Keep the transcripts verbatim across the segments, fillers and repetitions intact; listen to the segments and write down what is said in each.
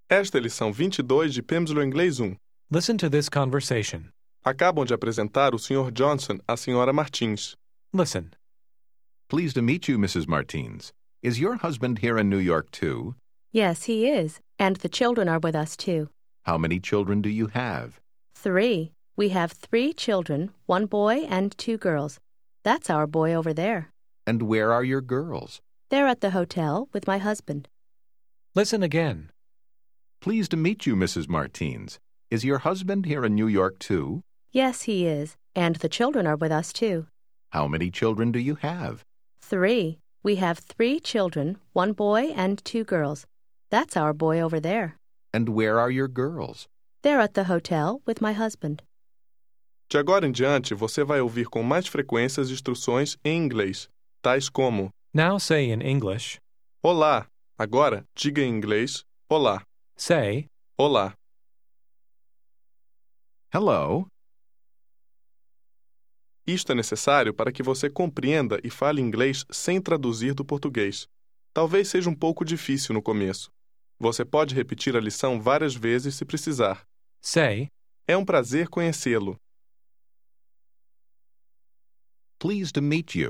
Esta é a lição vinte e dois de Pimsleur Inglês um. Listen to this conversation. Acabam de apresentar o senhor Johnson à senhora Martins. Listen. Pleased to meet you, Missus Martins. Is your husband here in New York, too? Yes, he is, and the children are with us, too. How many children do you have? Three. We have three children, one boy and two girls. That's our boy over there. And where are your girls? They're at the hotel with my husband. Listen again. Pleased to meet you, Missus Martins. Is your husband here in New York, too? Yes, he is, and the children are with us, too. How many children do you have? Three. We have three children, one boy and two girls. That's our boy over there. And where are your girls? They're at the hotel with my husband. De agora em diante, você vai ouvir com mais frequência as instruções em inglês, tais como: Now say in English. Olá. Agora, diga em inglês: Olá. Say, Olá. Hello. Isto é necessário para que você compreenda e fale inglês sem traduzir do português. Talvez seja um pouco difícil no começo. Você pode repetir a lição várias vezes se precisar. say, É um prazer conhecê-lo. Pleased to meet you.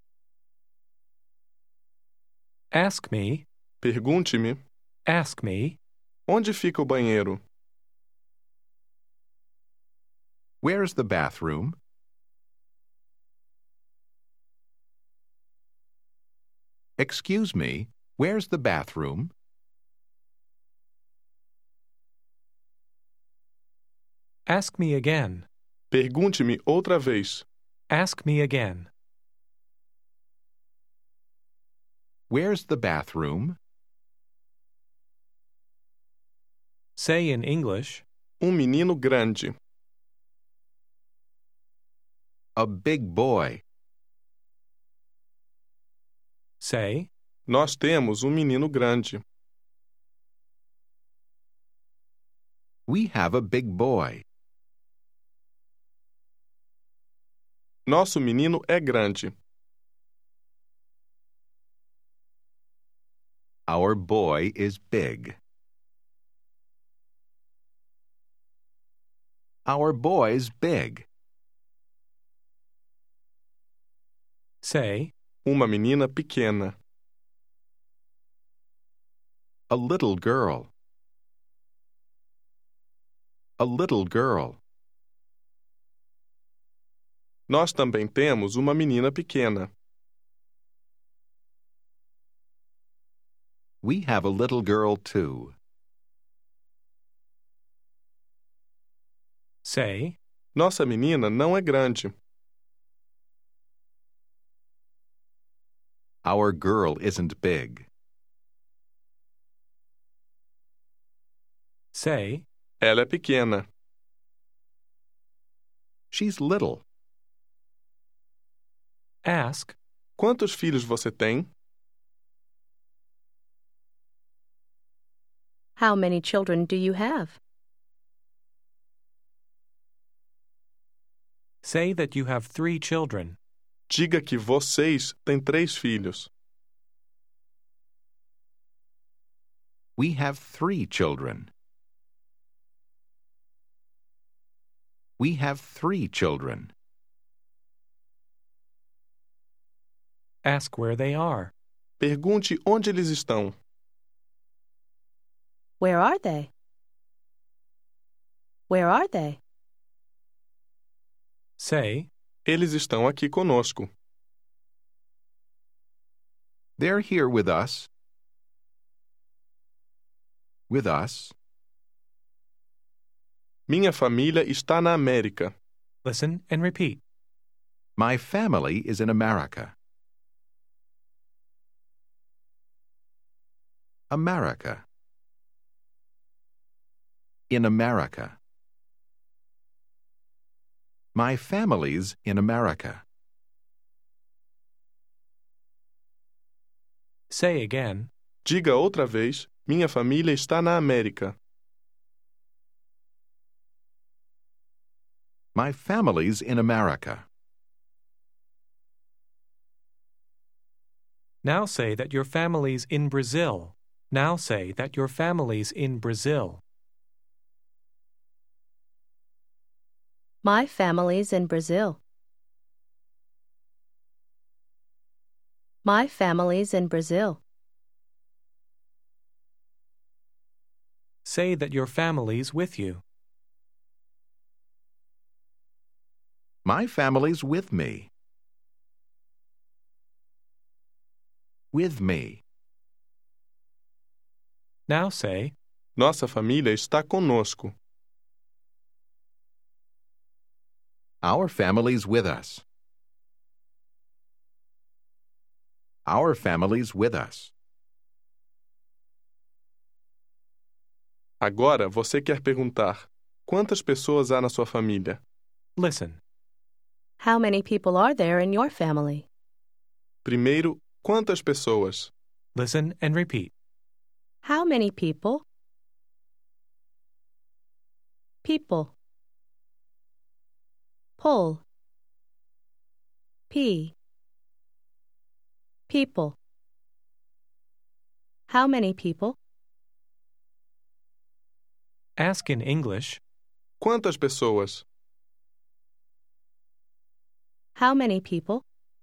ask me, Pergunte-me: ask me, onde fica o banheiro? Where's the bathroom? Excuse me, where's the bathroom? ask me again, Pergunte-me outra vez. ask me again, Where's the bathroom? say in English, Um menino grande. A big boy. say, Nós temos um menino grande. We have a big boy. Nosso menino é grande. Our boy is big. Our boy's big. say, Uma menina pequena. A little girl. A little girl. Nós também temos uma menina pequena. We have a little girl too. say, Nossa menina não é grande. Our girl isn't big. say, Ela é pequena. She's little. ask, Quantos filhos você tem? How many children do you have? say that you have three children. Diga que vocês têm três filhos. We have three children. We have three children. ask where they are. Pergunte onde eles estão. Where are they? Where are they? say, Eles estão aqui conosco. They're here with us. With us. Minha família está na América. listen and repeat. My family is in America. America. In America. My family's in America. say again, Diga outra vez: minha família está na América. My family's in America. now say that your family's in Brazil. Now say that your family's in Brazil. My family's in Brazil. My family's in Brazil. Say that your family's with you. My family's with me. With me. Now say, Nossa família está conosco. Our family's with us. Our family's with us. Agora você quer perguntar: quantas pessoas há na sua família? listen. How many people are there in your family? Primeiro, quantas pessoas? Listen and repeat. How many people? People. Pull. P. People. How many people? Ask in English, Quantas pessoas? How many people?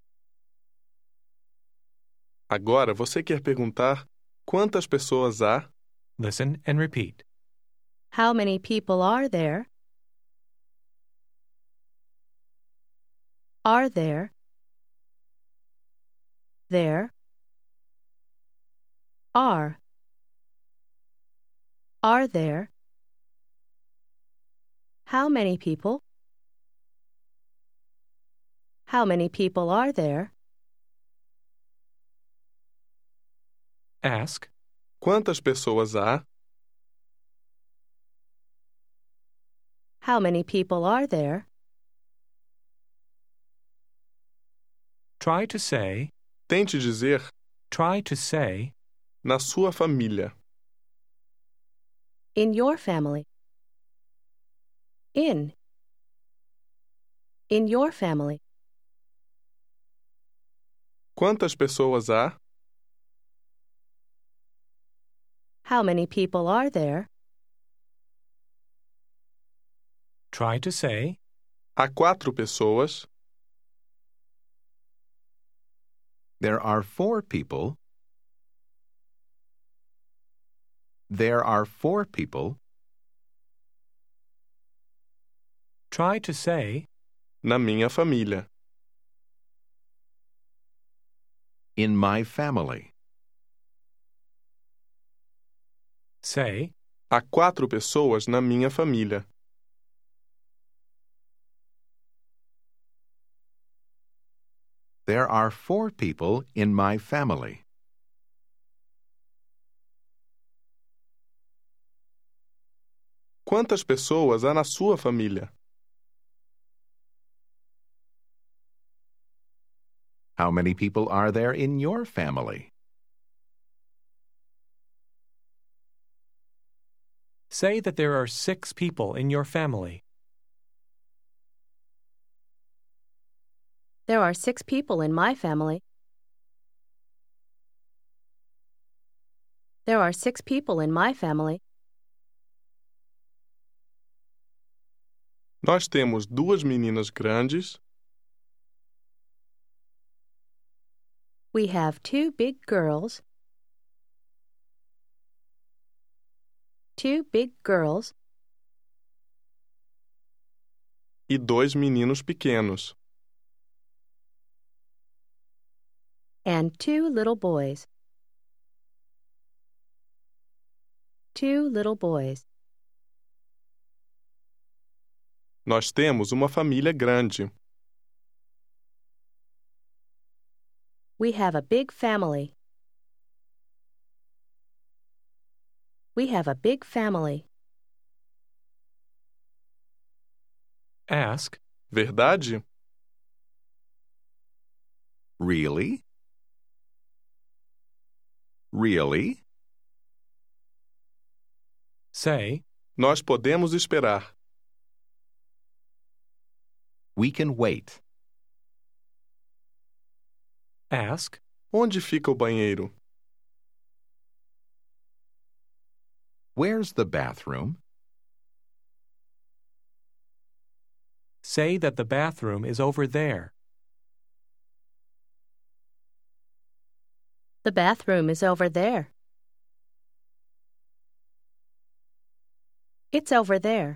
Agora você quer perguntar: quantas pessoas há? listen and repeat. How many people are there? Are there? There. Are. Are there? How many people? How many people are there? Ask, Quantas pessoas há? How many people are there? try to say, Tente dizer: try to say, na sua família. In your family. In. In your family. Quantas pessoas há? How many people are there? try to say, Há quatro pessoas. There are four people. There are four people. try to say, Na minha família. In my family. say, Há quatro pessoas na minha família. There are four people in my family. Quantas pessoas há na sua família? How many people are there in your family? say that there are six people in your family. There are six people in my family. There are six people in my family. Nós temos duas meninas grandes, We have two big girls. Two big girls e dois meninos pequenos. and two little boys. Two little boys. Nós temos uma família grande. We have a big family. We have a big family. Ask, Verdade? Really? Really? say, Nós podemos esperar. We can wait. ask, Onde fica o banheiro? Where's the bathroom? Say that the bathroom is over there. The bathroom is over there. It's over there.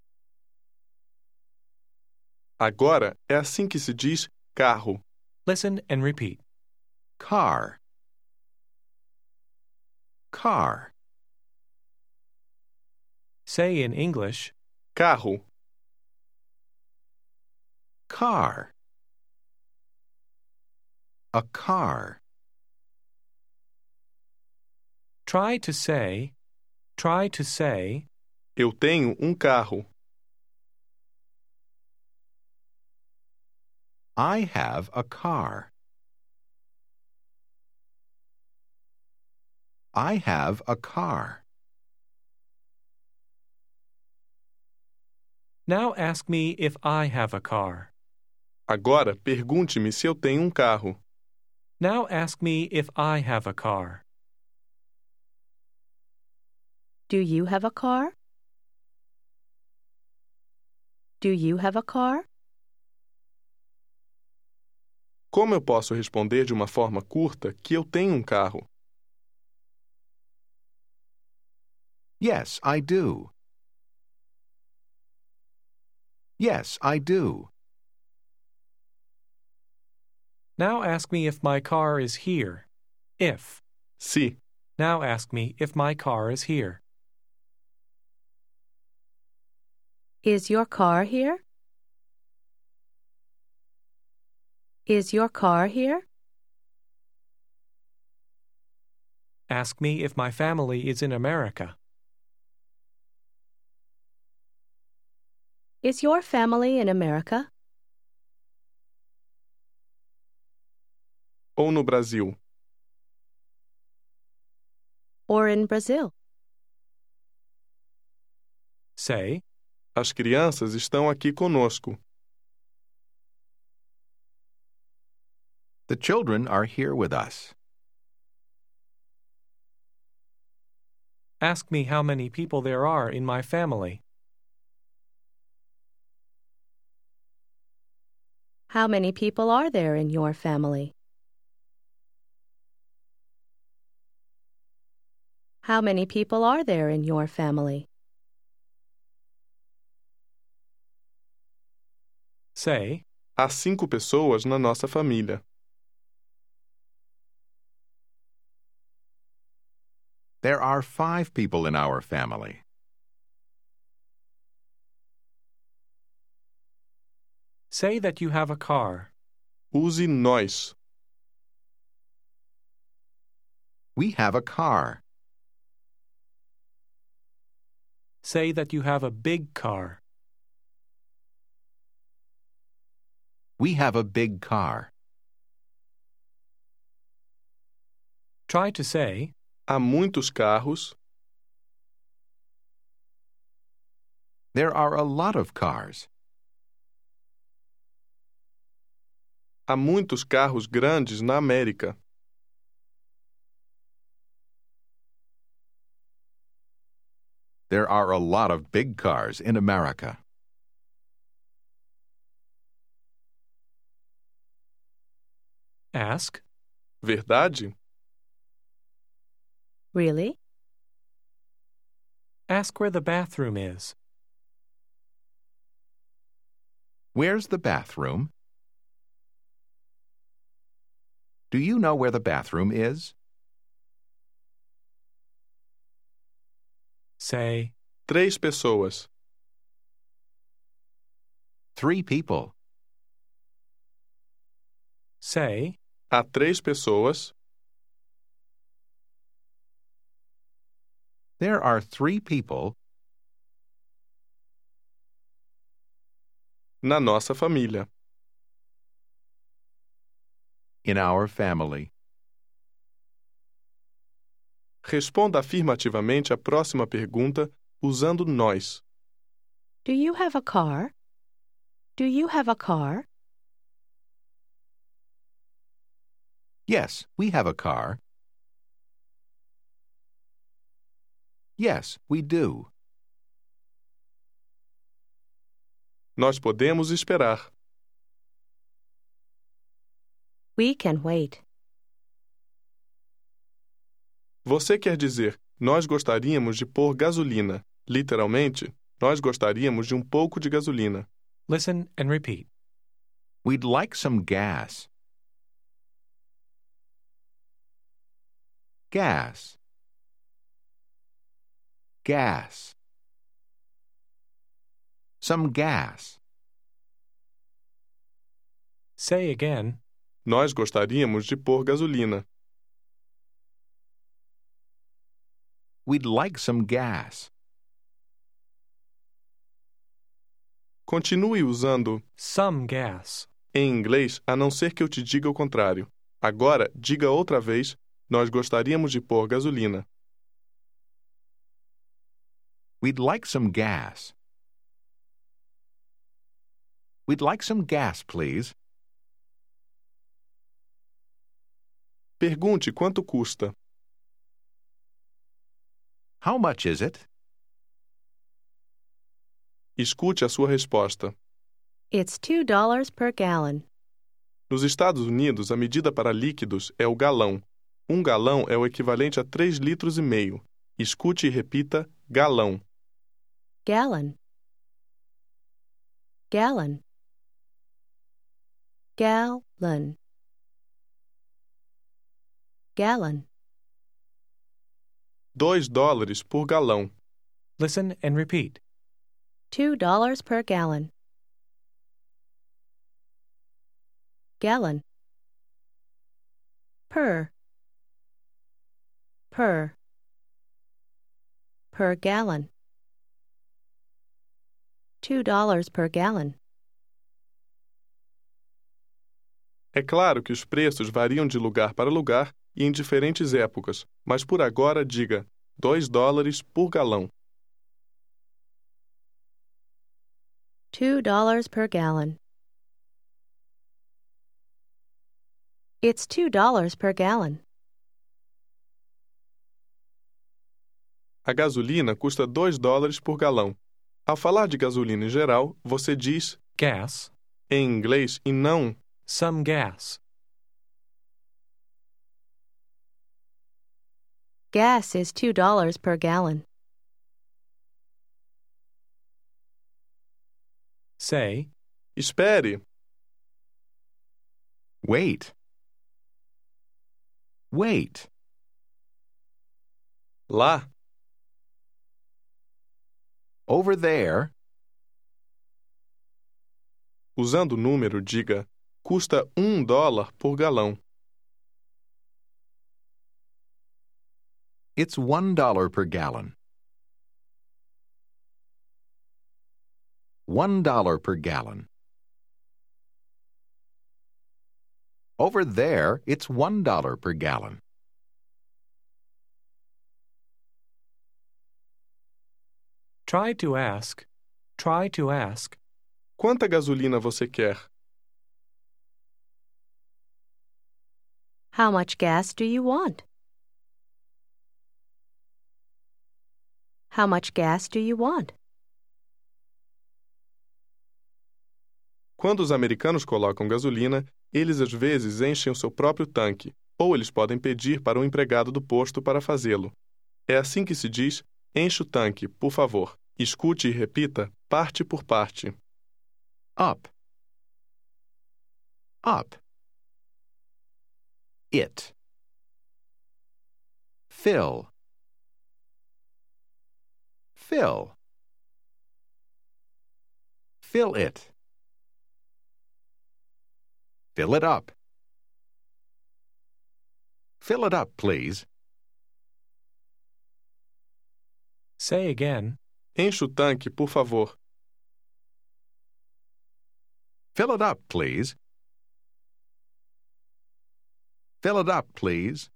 Agora é assim que se diz carro. Listen and repeat. Car. Car. Say in English, Carro. Car. A car. try to say, try to say, Eu tenho um carro. I have a car. I have a car. Now ask me if I have a car. Agora, pergunte-me se eu tenho um carro. Now ask me if I have a car. Do you have a car? Do you have a car? Como eu posso responder de uma forma curta que eu tenho um carro? Yes, I do. Yes, I do. Now ask me if my car is here. If. Se. Now ask me if my car is here. Is your car here? Is your car here? Ask me if my family is in America. Is your family in America? Ou no Brasil? Or in Brazil? Say, As crianças estão aqui conosco. The children are here with us. ask me how many people there are in my family. How many people are there in your family? How many people are there in your family? Say, Há cinco pessoas na nossa família. There are five people in our family. say that you have a car. Use nós. We have a car. Say that you have a big car. We have a big car. Try to say, Há muitos carros. There are a lot of cars. Há muitos carros grandes na América. There are a lot of big cars in America. ask, Verdade? Really? ask where the bathroom is. Where's the bathroom? Do you know where the bathroom is? Say, Três pessoas. Three people. say, Há três pessoas. There are three people Na nossa família. in our family. Responda afirmativamente a próxima pergunta usando nós. Do you have a car? Do you have a car? Yes, we have a car. Yes, we do. Nós podemos esperar. We can wait. Você quer dizer, nós gostaríamos de pôr gasolina. Literalmente, nós gostaríamos de um pouco de gasolina. Listen and repeat. We'd like some gas. Gas. Gas. Some gas. Say again. Nós gostaríamos de pôr gasolina. We'd like some gas. Continue usando Some gas. em inglês, a não ser que eu te diga o contrário. Agora, diga outra vez, nós gostaríamos de pôr gasolina. We'd like some gas. We'd like some gas, please. Pergunte quanto custa. How much is it? Escute a sua resposta. It's two dollars per gallon. Nos Estados Unidos, a medida para líquidos é o galão. Um galão é o equivalente a três litros e meio. Escute e repita galão. Gallon. Gallon. Gallon. Gallon. Dois dólares por galão. Listen and repeat. Two dollars per gallon. Gallon. Per. Per. Per gallon. Two dollars per gallon. É claro que os preços variam de lugar para lugar e em diferentes épocas, mas por agora diga dois dólares por galão. Two dollars per gallon. It's two dollars per gallon. A gasolina custa dois dólares por galão. Ao falar de gasolina em geral, você diz Gas. em inglês e não Some gas. Gas is two dollars per gallon. Say, espere. Wait. Wait. Lá. Over there. Usando o número, diga custa um dólar por galão. It's one dollar per gallon. One dollar per gallon. Over there, it's one dollar per gallon. try to ask. Try to ask. Quanta gasolina você quer? How much gas do you want? How much gas do you want? Quando os americanos colocam gasolina, eles às vezes enchem o seu próprio tanque, ou eles podem pedir para um empregado do posto para fazê-lo. É assim que se diz, enche o tanque, por favor. Escute e repita, parte por parte. Up. Up. It. Fill. Fill. Fill it. Fill it up. Fill it up, please. Say again. Enche o tanque, por favor. Fill it up, please. Fill it up, please.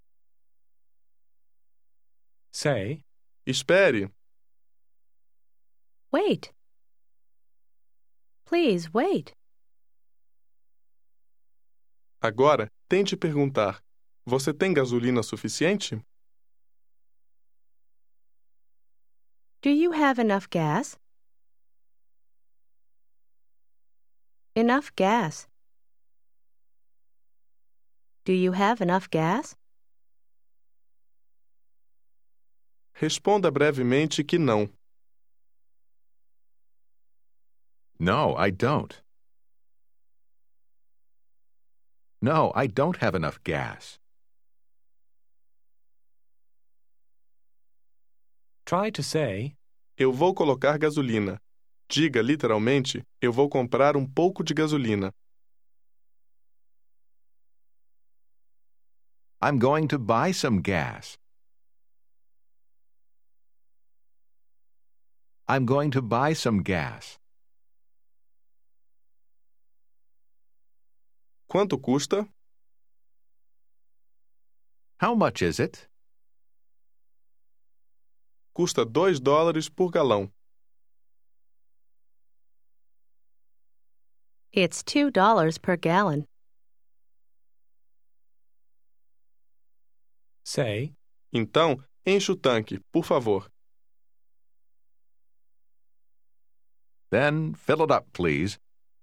Say, Espere. Wait. Please wait. Agora, tente perguntar: você tem gasolina suficiente? Do you have enough gas? Enough gas. Do you have enough gas? Responda brevemente que não. No, I don't. No, I don't have enough gas. Try to say, Eu vou colocar gasolina. Diga literalmente, eu vou comprar um pouco de gasolina. I'm going to buy some gas. I'm going to buy some gas. Quanto custa? How much is it? Custa dois dólares por galão. It's two dollars per gallon. say, Então, enche o tanque, por favor. Then fill it up, please.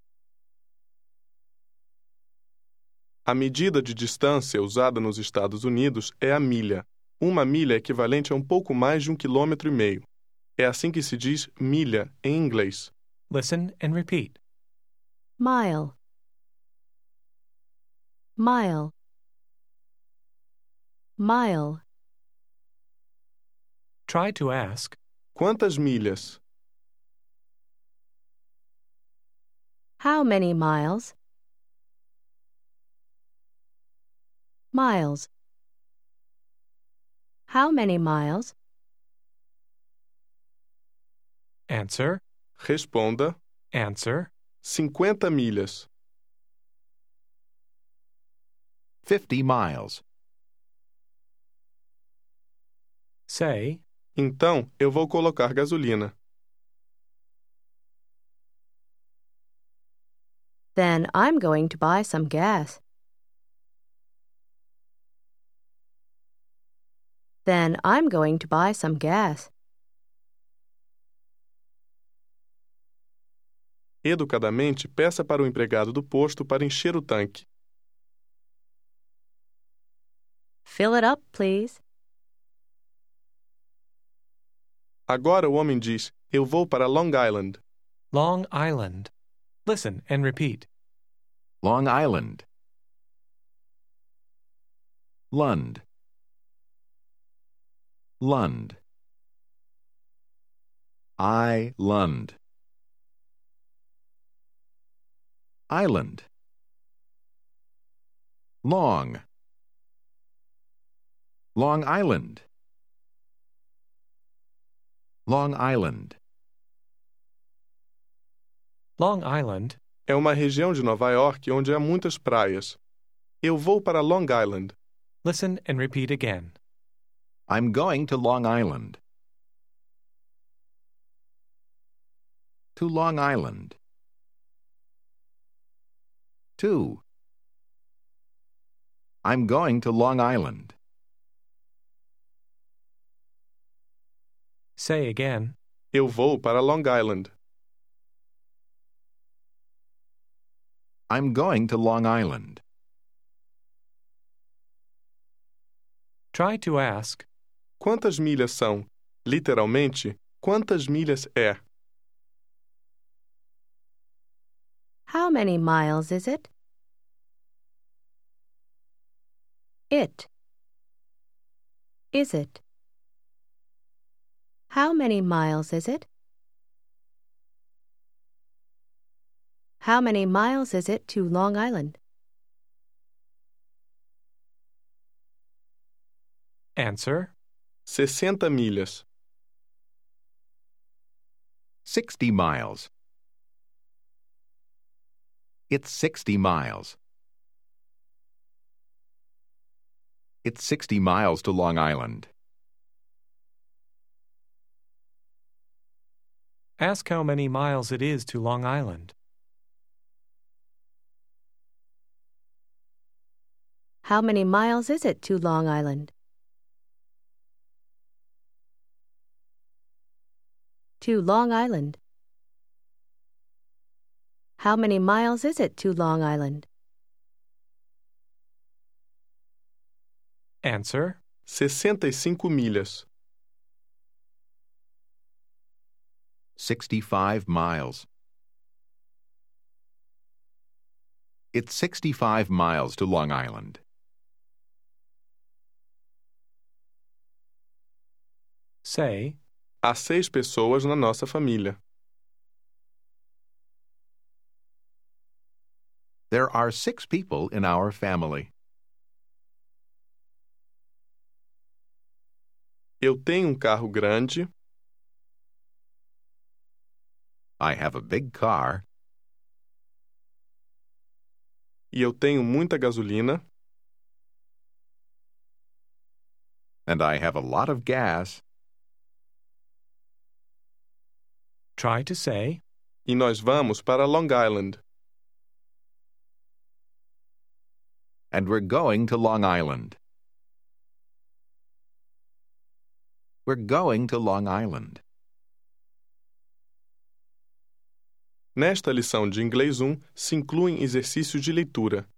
A medida de distância usada nos Estados Unidos é a milha. Uma milha é equivalente a um pouco mais de um quilômetro e meio. É assim que se diz milha em inglês. listen and repeat. Mile. Mile. Mile. Try to ask, Quantas milhas? How many miles? Miles. How many miles? answer, Responda, answer, cinquenta milhas. Fifty miles. say, Então, eu vou colocar gasolina. Then I'm going to buy some gas. Then I'm going to buy some gas. Educadamente, peça para o empregado do posto para encher o tanque. Fill it up, please. Agora o homem diz, eu vou para Long Island. Long Island. Listen and repeat. Long Island. Lund. Lund. I Lund. Island. Long. Long Island. Long Island. Long Island. É uma região de Nova York onde há muitas praias. Eu vou para Long Island. Listen and repeat again. I'm going to Long Island. To Long Island. To. I'm going to Long Island. Say again. Eu vou para Long Island. I'm going to Long Island. Try to ask, Quantas milhas são? Literalmente, quantas milhas é? How many miles is it? It. Is it? How many miles is it? How many miles is it to Long Island? answer, sessenta milhas. Sixty miles. It's sixty miles. It's sixty miles to Long Island. ask how many miles it is to Long Island. How many miles is it to Long Island? to Long Island? How many miles is it to Long Island? Answer. sessenta e cinco milhas. sixty-five miles. It's sixty-five miles to Long Island. Say, Há seis pessoas na nossa família. There are six people in our family. Eu tenho um carro grande. I have a big car. E eu tenho muita gasolina. And I have a lot of gas. try to say, E nós vamos para Long Island. And we're going to Long Island. We're going to Long Island. Nesta lição de Inglês um, se incluem exercícios de leitura.